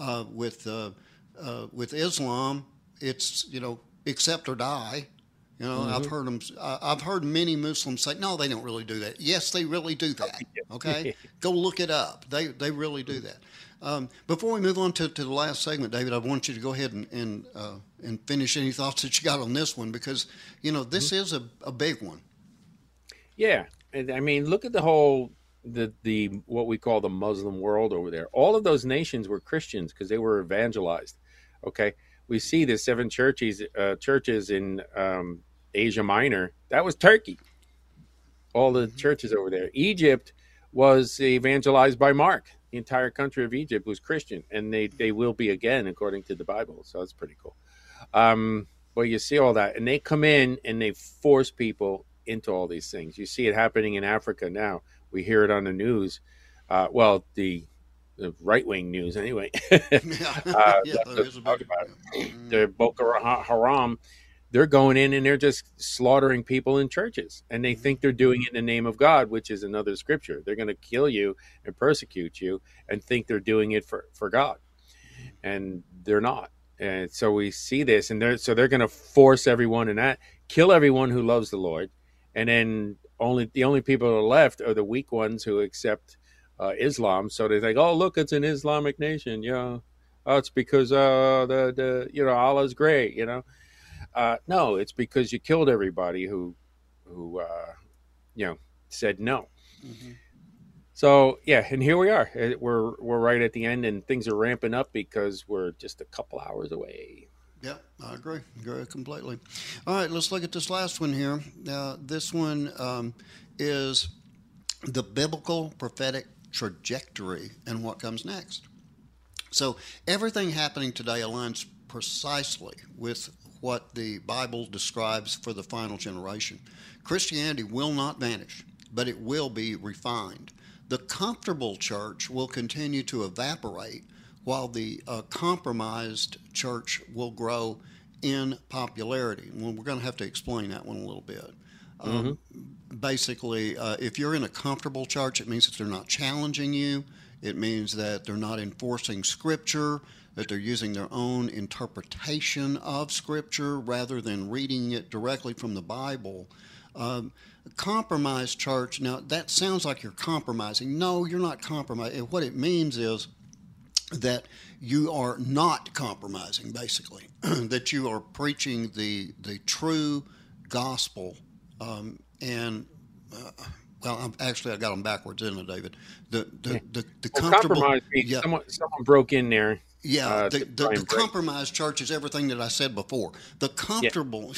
With Islam, it's, you know, accept or die. You know, I've heard many Muslims say, no, they don't really do that. Yes, they really do that. Okay, go look it up. They really do that. Before we move on to the last segment, David, I want you to go ahead and finish any thoughts that you got on this one, because, you know, this is a big one. Yeah, and I mean, look at the whole the what we call the Muslim world over there. All of those nations were Christians because they were evangelized. Okay, we see the 7 churches in Asia Minor. That was Turkey. All the churches over there. Egypt was evangelized by Mark. The entire country of Egypt was Christian, and they will be again according to the Bible. So that's pretty cool. But you see all that, and they come in and they force people into all these things. You see it happening in Africa now. We hear it on the news. Well, the right-wing news anyway. The Boko Haram, they're going in and they're just slaughtering people in churches, and they think they're doing it in the name of God, which is another scripture. They're going to kill you and persecute you and think they're doing it for God, and they're not. And so we see this, and they're going to force everyone in that, kill everyone who loves the Lord, and then the only people that are left are the weak ones who accept Islam. So they think, oh, look, it's an Islamic nation. Yeah, oh, it's because Allah's great. You know, no, it's because you killed everybody who said no. So yeah, and here we are. We're right at the end, and things are ramping up because we're just a couple hours away. Yeah, I agree completely. All right, let's look at this last one here. This one is the biblical prophetic trajectory and what comes next. So everything happening today aligns precisely with what the Bible describes for the final generation. Christianity will not vanish, but it will be refined. The comfortable church will continue to evaporate, while the compromised church will grow in popularity. Well, we're going to have to explain that one a little bit. Basically, if you're in a comfortable church, it means that they're not challenging you. It means that they're not enforcing Scripture, that they're using their own interpretation of Scripture rather than reading it directly from the Bible. Compromised church, now that sounds like you're compromising. No, you're not compromising. What it means is that you are not compromising, basically, that you are preaching the true gospel. Well, I got them backwards, isn't it, David? The comfortable, compromise. yeah, someone broke in there. Yeah, the compromised church is everything that I said before. The comfortable,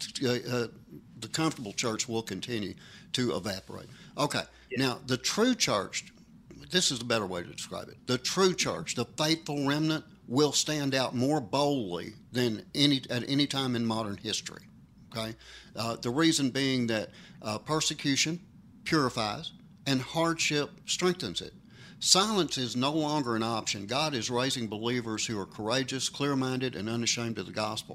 the comfortable church will continue to evaporate. Okay, now the true church. This is a better way to describe it. The true church, the faithful remnant, will stand out more boldly than at any time in modern history. Okay, the reason being that persecution purifies and hardship strengthens it. Silence is no longer an option. God is raising believers who are courageous, clear-minded, and unashamed of the gospel.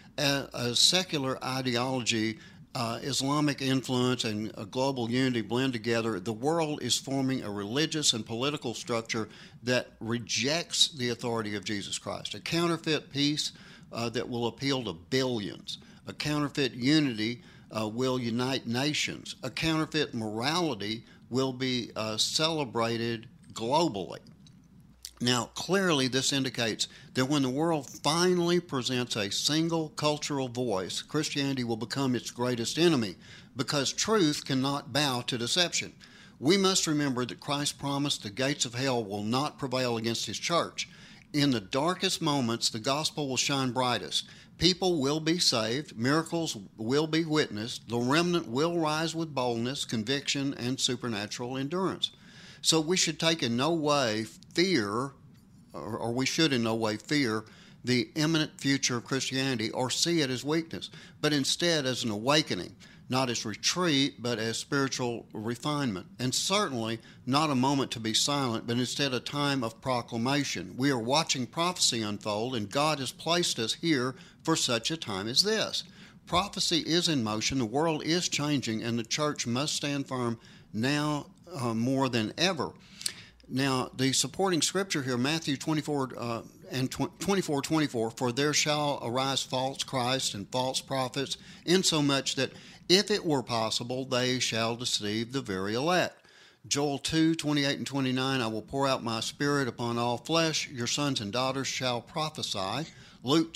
As secular ideology, Islamic influence, and a global unity blend together, the world is forming a religious and political structure that rejects the authority of Jesus Christ. A counterfeit peace that will appeal to billions. A counterfeit unity will unite nations. A counterfeit morality will be celebrated globally. Now, clearly, this indicates that when the world finally presents a single cultural voice, Christianity will become its greatest enemy, because truth cannot bow to deception. We must remember that Christ promised the gates of hell will not prevail against his church. In the darkest moments, the gospel will shine brightest. People will be saved, miracles will be witnessed, the remnant will rise with boldness, conviction, and supernatural endurance. So we should take in no way fear, or we should in no way fear the imminent future of Christianity or see it as weakness, but instead as an awakening, not as retreat, but as spiritual refinement. And certainly not a moment to be silent, but instead a time of proclamation. We are watching prophecy unfold, and God has placed us here for such a time as this. Prophecy is in motion, the world is changing, and the church must stand firm now more than ever. Now, the supporting scripture here, Matthew 24 and 24:24, for there shall arise false Christs and false prophets, insomuch that if it were possible, they shall deceive the very elect. Joel 2:28 and 29, I will pour out my spirit upon all flesh, your sons and daughters shall prophesy. Luke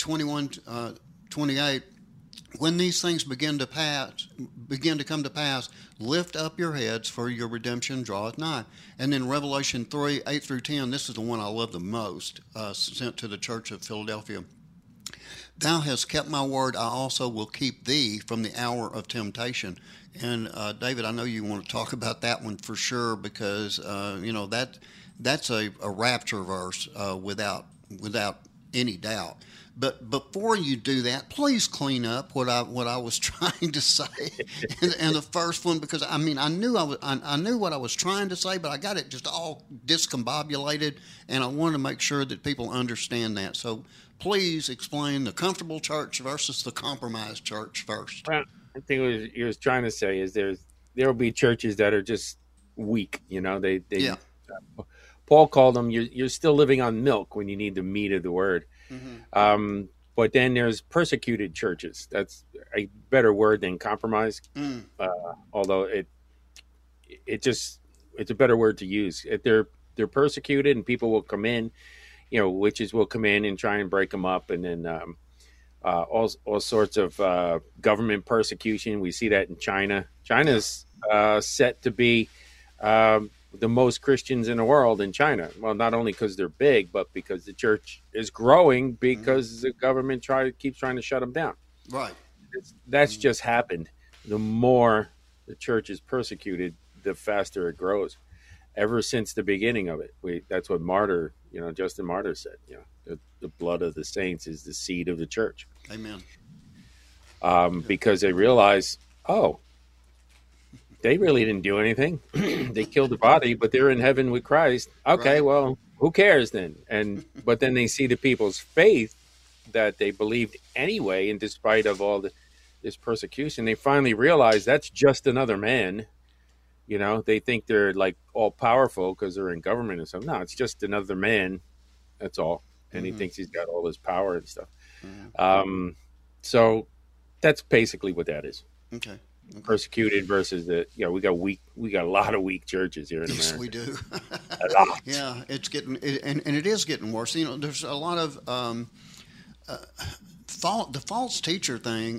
21:28, when these things begin to come to pass, lift up your heads, for your redemption draweth nigh. And then Revelation 3:8 through 10, this is the one I love the most, sent to the church of Philadelphia. Thou hast kept my word, I also will keep thee from the hour of temptation. And David, I know you want to talk about that one for sure, because that's a rapture verse without any doubt. But before you do that, please clean up what I was trying to say in the first one, because I knew what I was trying to say, but I got it just all discombobulated, and I want to make sure that people understand that. So please explain the comfortable church versus the compromised church first. Well, I think what he was trying to say is there will be churches that are just weak. Yeah. Paul called them, you're still living on milk when you need the meat of the word. Mm-hmm. But then there's persecuted churches. That's a better word than compromise. Although it's a better word to use. If they're persecuted, and people will come in, witches will come in and try and break them up, and then all sorts of government persecution. We see that in China. China's set to be the most Christians in the world in China. Well, not only because they're big, but because the church is growing because the government keeps trying to shut them down. Right. That's just happened. The more the church is persecuted, the faster it grows. Ever since the beginning of it, that's what Justin Martyr said. The blood of the saints is the seed of the church. Amen. Because they realize, they really didn't do anything. They killed the body, but they're in heaven with Christ. Okay, Right. well, who cares then? But then they see the people's faith that they believed anyway, and despite of all this persecution, they finally realize that's just another man. They think they're like all powerful because they're in government and stuff. No, it's just another man. That's all. And he thinks he's got all this power and stuff. So that's basically what that is. Okay. Persecuted versus we got a lot of weak churches here in America. Yes, we do. A lot. Yeah, it's getting and it is getting worse. There's a lot of the false teacher thing.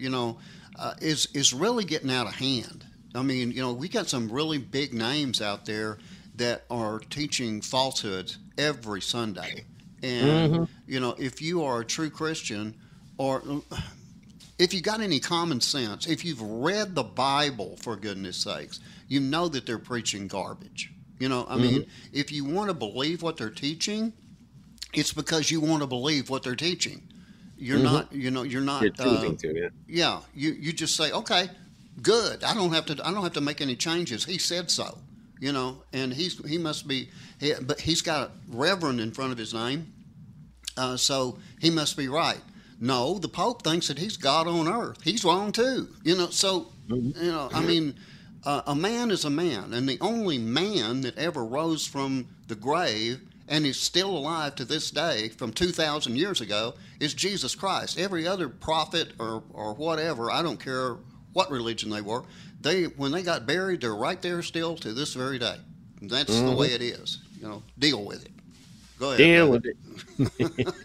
Is really getting out of hand. I mean, we got some really big names out there that are teaching falsehoods every Sunday, and if you are a true Christian, or if you got any common sense, if you've read the Bible, for goodness sakes, you know that they're preaching garbage. I mean, if you want to believe what they're teaching, it's because you want to believe what they're teaching. You're not, you're not. You're choosing to, yeah. You just say, okay, good. I don't have to make any changes. He said so. And he must be, but he's got a reverend in front of his name, so he must be right. No, the Pope thinks that he's God on earth. He's wrong too. So I mean, a man is a man, and the only man that ever rose from the grave and is still alive to this day from 2,000 years ago is Jesus Christ. Every other prophet or whatever, I don't care what religion they were, when they got buried, they're right there still to this very day. And that's the way it is. Deal with it. Go ahead. Deal with it.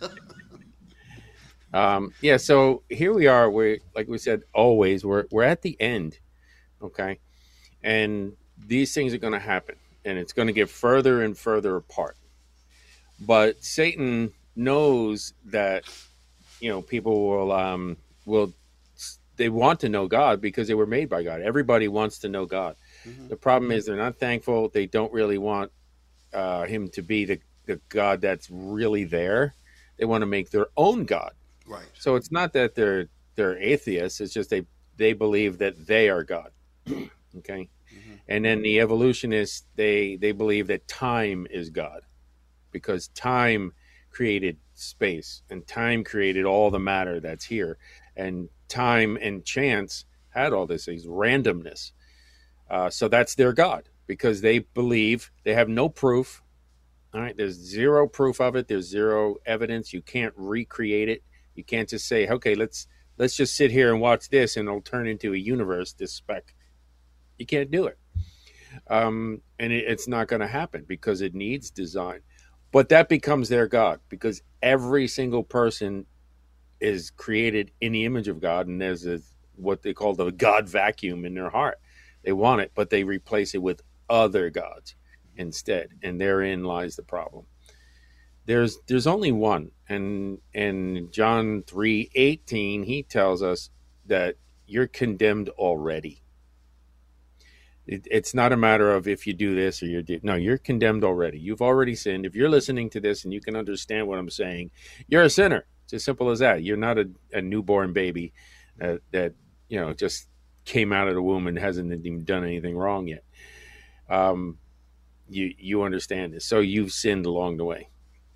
So here we are. Like we said, always we're at the end, okay, and these things are going to happen, and it's going to get further and further apart. But Satan knows that people will they want to know God because they were made by God. Everybody wants to know God. The problem is they're not thankful. They don't really want him to be the God that's really there. They want to make their own God. Right. So it's not that they're atheists. It's just they believe that they are God. Okay. And then the evolutionists, they believe that time is God, because time created space and time created all the matter that's here, and time and chance had all this randomness. So that's their God, because they believe they have no proof. All right. There's zero proof of it. There's zero evidence. You can't recreate it. You can't just say, okay, let's just sit here and watch this and it'll turn into a universe, this speck. You can't do it. And it's not going to happen because it needs design. But that becomes their God, because every single person is created in the image of God, and there's what they call the God vacuum in their heart. They want it, but they replace it with other gods instead, and therein lies the problem. There's only one, and in John 3:18 he tells us that you're condemned already. It's not a matter of if you do this or you're condemned already. You've already sinned. If you're listening to this and you can understand what I'm saying, you're a sinner. It's as simple as that. You're not a newborn baby that just came out of the womb and hasn't even done anything wrong yet. You understand this, so you've sinned along the way.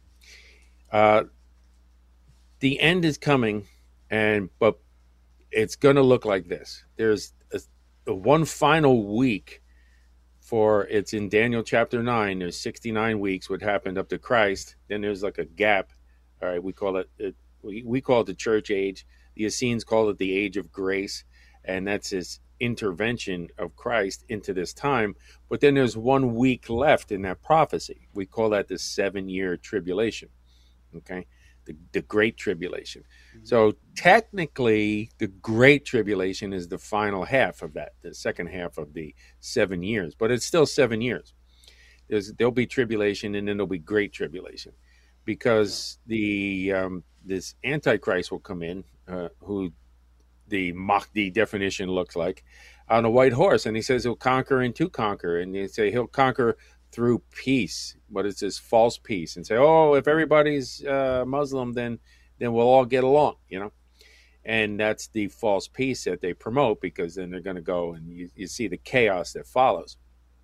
The end is coming, but it's going to look like this. There's the one final week it's in Daniel chapter 9. There's 69 weeks what happened up to Christ. Then there's like a gap. All right, we call it the church age. The Essenes call it the age of grace, and that's his intervention of Christ into this time. But then there's 1 week left in that prophecy. We call that the 7-year tribulation. Okay, the Great Tribulation. So technically, the Great Tribulation is the final half of that, the second half of the 7 years, but it's still 7 years. There'll be tribulation, and then there'll be Great Tribulation, because this Antichrist will come in, who the Mahdi definition looks like, on a white horse, and he says he'll conquer and to conquer, and they say he'll conquer through peace, but it's this false peace, and say, oh, if everybody's Muslim, then we'll all get along, and that's the false peace that they promote, because then they're going to go and you see the chaos that follows.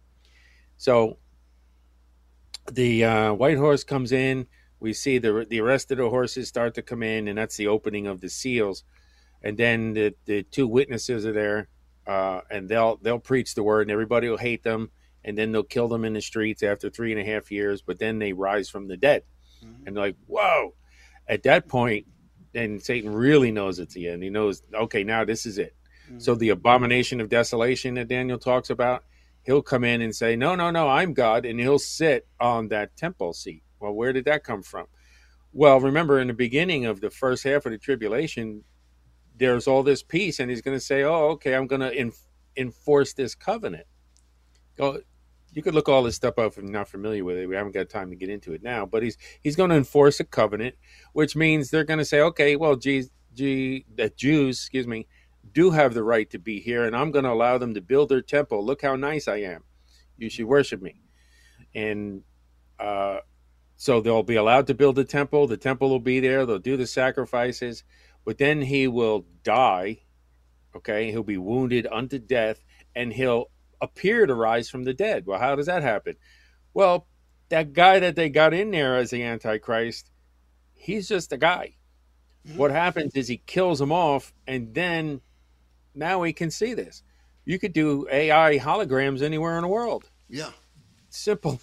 So the white horse comes in, we see the rest of the horses start to come in, and that's the opening of the seals, and then the two witnesses are there, and they'll preach the word, and everybody will hate them, and then they'll kill them in the streets after 3.5 years, but then they rise from the dead. And they're like, whoa. At that point, then Satan really knows it's the end. He knows, okay, now this is it. So the abomination of desolation that Daniel talks about, he'll come in and say, no, I'm God, and he'll sit on that temple seat. Well, where did that come from? Well, remember, in the beginning of the first half of the tribulation, there's all this peace, and he's going to say, oh, okay, I'm going to enforce this covenant. You could look all this stuff up if you're not familiar with it. We haven't got time to get into it now, but he's going to enforce a covenant, which means they're going to say, okay, well, that Jews, do have the right to be here, and I'm going to allow them to build their temple. Look how nice I am. You should worship me. And so they'll be allowed to build the temple. The temple will be there. They'll do the sacrifices, but then he will die. Okay, he'll be wounded unto death, and he'll appear to rise from the dead. Well, how does that happen? Well, that guy that they got in there as the Antichrist, he's just a guy. What happens is he kills him off, and then now we can see this. You could do AI holograms anywhere in the world. Yeah. Simple,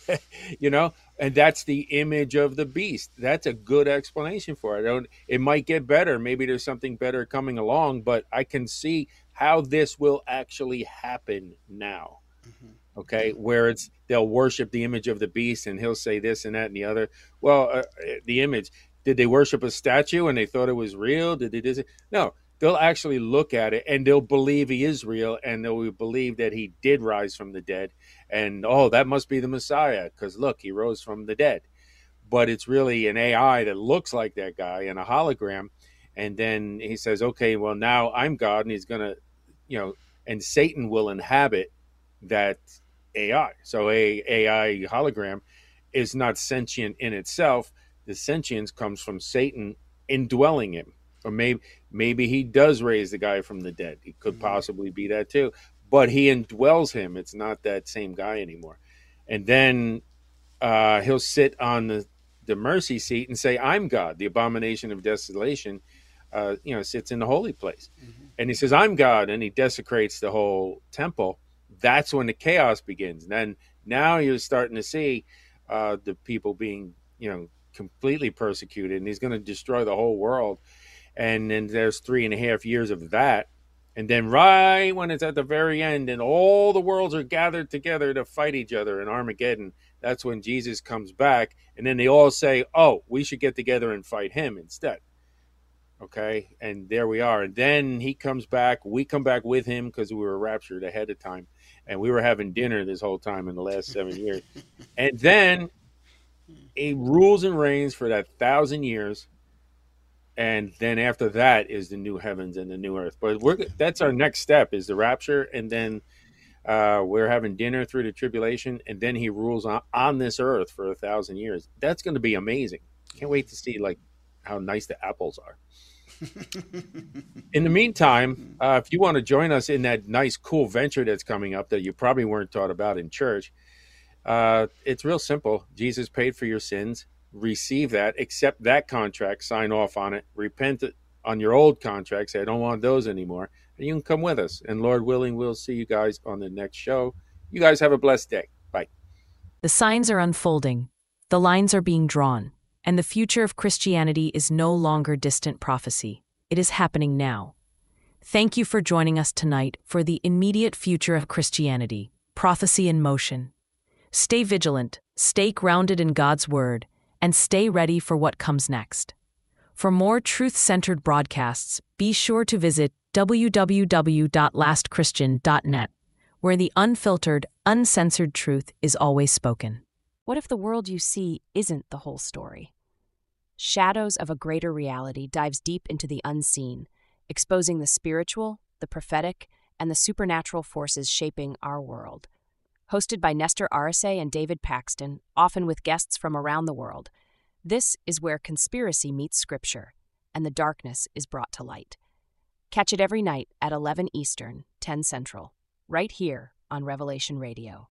and that's the image of the beast. That's a good explanation for it. It might get better. Maybe there's something better coming along, but I can see how this will actually happen now. Okay, where they'll worship the image of the beast, and he'll say this and that and the other. Well, the image, did they worship a statue and they thought it was real? Did they do this? No, they'll actually look at it and they'll believe he is real, and they'll believe that he did rise from the dead. And, oh, that must be the Messiah, because look, he rose from the dead. But it's really an AI that looks like that guy and a hologram. And then he says, okay, well, now I'm God, and he's going to, and Satan will inhabit that AI. So AI hologram is not sentient in itself. The sentience comes from Satan indwelling him. Or maybe he does raise the guy from the dead. It could possibly be that too. But he indwells him. It's not that same guy anymore. And then he'll sit on the mercy seat and say, I'm God. The abomination of desolation, sits in the holy place. And he says, I'm God. And he desecrates the whole temple. That's when the chaos begins. And then now you're starting to see the people being, completely persecuted. And he's going to destroy the whole world. And then there's 3.5 years of that. And then right when it's at the very end and all the worlds are gathered together to fight each other in Armageddon, that's when Jesus comes back. And then they all say, oh, we should get together and fight him instead. Okay, and there we are. And then he comes back. We come back with him because we were raptured ahead of time. And we were having dinner this whole time in the last 7 years. And then he rules and reigns for that 1,000 years. And then after that is the new heavens and the new earth. But that's our next step, is the rapture. And then we're having dinner through the tribulation. And then he rules on this earth for 1,000 years. That's going to be amazing. Can't wait to see how nice the apples are. In the meantime, if you want to join us in that nice, cool venture that's coming up that you probably weren't taught about in church, it's real simple. Jesus paid for your sins. Receive that, accept that contract, sign off on it, repent on your old contract, say I don't want those anymore, and you can come with us. And Lord willing, we'll see you guys on the next show. You guys have a blessed day. Bye. The signs are unfolding, the lines are being drawn, and the future of Christianity is no longer distant prophecy. It is happening now. Thank you for joining us tonight for the immediate future of Christianity, prophecy in motion. Stay vigilant, stay grounded in God's word, and stay ready for what comes next. For more truth-centered broadcasts, be sure to visit www.lastchristian.net, where the unfiltered, uncensored truth is always spoken. What if the world you see isn't the whole story? Shadows of a Greater Reality dives deep into the unseen, exposing the spiritual, the prophetic, and the supernatural forces shaping our world. Hosted by Nestor Arce and David Paxton, often with guests from around the world, this is where conspiracy meets scripture, and the darkness is brought to light. Catch it every night at 11 Eastern, 10 Central, right here on Revelation Radio.